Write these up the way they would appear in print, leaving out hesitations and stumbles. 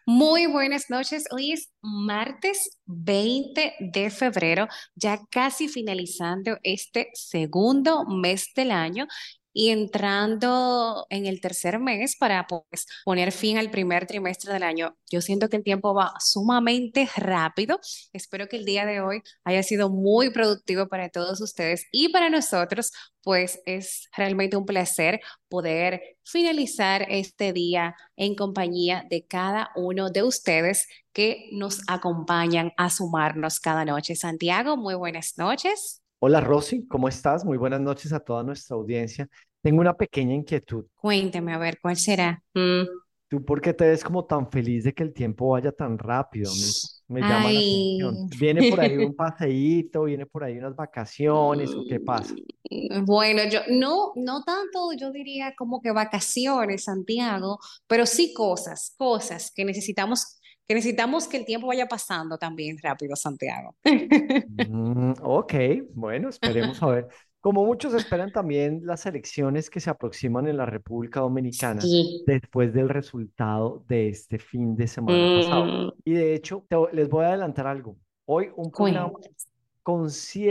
Muy buenas noches. Hoy es martes 20 de febrero, ya casi finalizando este segundo mes del año y entrando en el tercer mes para pues, poner fin al primer trimestre del año. Yo siento que el tiempo va sumamente rápido. Espero que el día de hoy haya sido muy productivo para todos ustedes y para nosotros, pues es realmente un placer poder finalizar este día en compañía de cada uno de ustedes que nos acompañan a sumarnos cada noche. Santiago, muy buenas noches. Hola Rosy, ¿cómo estás? Muy buenas noches a toda nuestra audiencia. Tengo una pequeña inquietud. Cuénteme a ver cuál será. ¿Tú por qué te ves como tan feliz de que el tiempo vaya tan rápido? A mí eso me llama la atención. Ay, ¿Viene por ahí un paseíto? ¿Viene por ahí unas vacaciones? ¿O qué pasa? bueno, yo no tanto, yo diría como que vacaciones, Santiago, pero sí cosas que necesitamos que el tiempo vaya pasando también rápido, Santiago. Ok, bueno, esperemos a ver. Como muchos esperan también las elecciones que se aproximan en la República Dominicana Sí. después del resultado de este fin de semana pasado. Mm, Y de hecho, les voy a adelantar algo. Hoy un programa cuéntame. con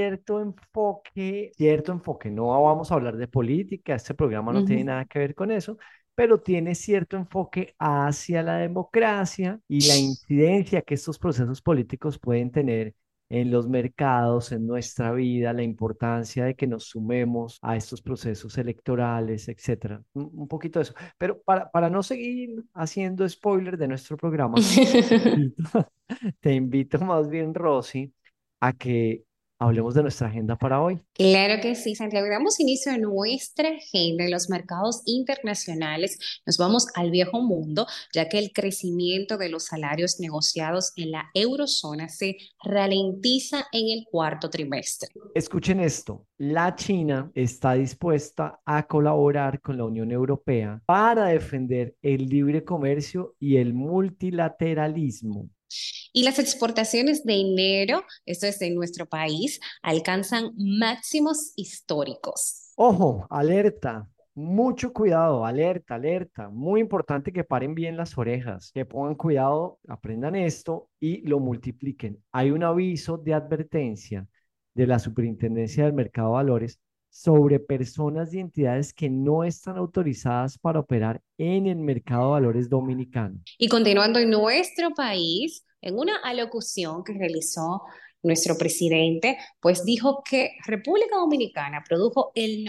cierto enfoque. No vamos a hablar de política, este programa no tiene nada que ver con eso, pero tiene cierto enfoque hacia la democracia y la incidencia que estos procesos políticos pueden tener en los mercados, en nuestra vida, la importancia de que nos sumemos a estos procesos electorales, etcétera. Un poquito de eso. Pero para no seguir haciendo spoiler de nuestro programa, te invito, te invito más bien, Rosy, a que hablemos de nuestra agenda para hoy. Claro que sí, Santiago. Damos inicio a nuestra agenda en los mercados internacionales. Nos vamos al viejo mundo, ya que el crecimiento de los salarios negociados en la eurozona se ralentiza en el cuarto trimestre. Escuchen esto, la China está dispuesta a colaborar con la Unión Europea para defender el libre comercio y el multilateralismo. Y las exportaciones de enero, esto es de nuestro país, alcanzan máximos históricos. Ojo, alerta, mucho cuidado, alerta, alerta. Muy importante que paren bien las orejas, que pongan cuidado, aprendan esto y lo multipliquen. Hay un aviso de advertencia de la Superintendencia del Mercado de Valores sobre personas y entidades que no están autorizadas para operar en el mercado de valores dominicano. Y continuando en nuestro país, en una alocución que realizó nuestro presidente, pues dijo que República Dominicana produjo el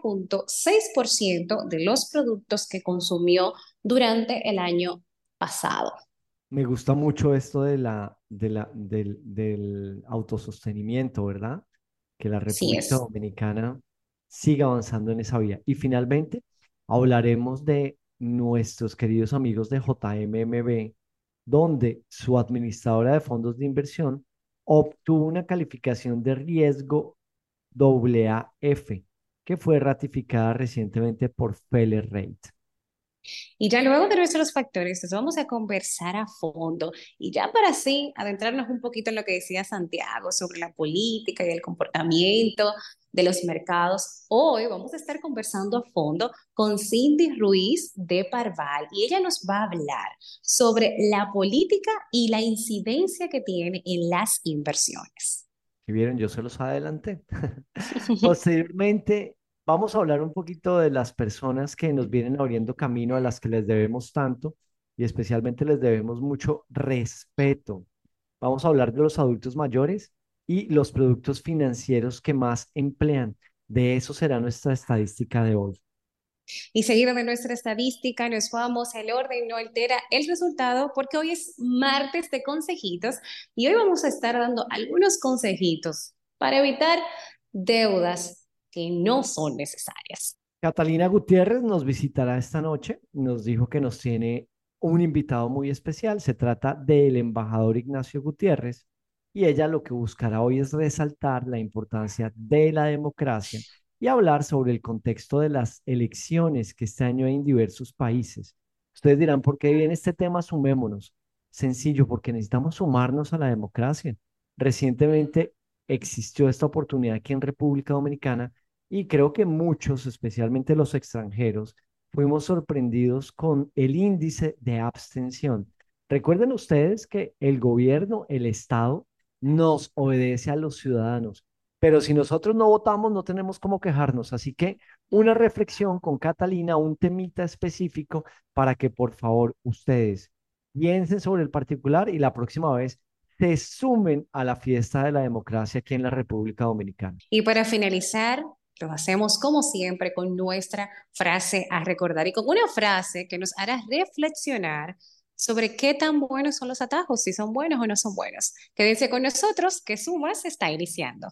90,6% de los productos que consumió durante el año pasado. Me gusta mucho esto del autosostenimiento, ¿verdad? Que la Sí República es. Dominicana siga avanzando en esa vía. Y finalmente, hablaremos de nuestros queridos amigos de JMMB, donde su administradora de fondos de inversión obtuvo una calificación de riesgo AAF, que fue ratificada recientemente por Feller Rate. Y ya luego de nuestros factores, nos vamos a conversar a fondo y ya para así adentrarnos un poquito en lo que decía Santiago sobre la política y el comportamiento de los mercados. Hoy vamos a estar conversando a fondo con Cindy Ruiz de Parval y ella nos va a hablar sobre la política y la incidencia que tiene en las inversiones. ¿Y vieron? Yo se los adelanté. Posteriormente, vamos a hablar un poquito de las personas que nos vienen abriendo camino, a las que les debemos tanto y especialmente les debemos mucho respeto. Vamos a hablar de los adultos mayores y los productos financieros que más emplean. De eso será nuestra estadística de hoy. Y seguido de nuestra estadística, nos vamos, el orden no altera el resultado porque hoy es martes de consejitos y hoy vamos a estar dando algunos consejitos para evitar deudas que no son necesarias. Catalina Gutiérrez nos visitará esta noche. Nos dijo que nos tiene un invitado muy especial. Se trata del embajador Ignacio Gutiérrez y ella lo que buscará hoy es resaltar la importancia de la democracia y hablar sobre el contexto de las elecciones que este año hay en diversos países. Ustedes dirán, ¿por qué viene este tema? Sumémonos. Sencillo, porque necesitamos sumarnos a la democracia. Recientemente existió esta oportunidad aquí en República Dominicana y creo que muchos, especialmente los extranjeros, fuimos sorprendidos con el índice de abstención. Recuerden ustedes que el gobierno, el Estado, nos obedece a los ciudadanos, pero si nosotros no votamos, no tenemos cómo quejarnos. Así que una reflexión con Catalina, un temita específico para que por favor ustedes piensen sobre el particular y la próxima vez se sumen a la fiesta de la democracia aquí en la República Dominicana. Y para finalizar, lo hacemos como siempre con nuestra frase a recordar y con una frase que nos hará reflexionar sobre qué tan buenos son los atajos, si son buenos o no son buenos. Quédense con nosotros, que Sumas está iniciando.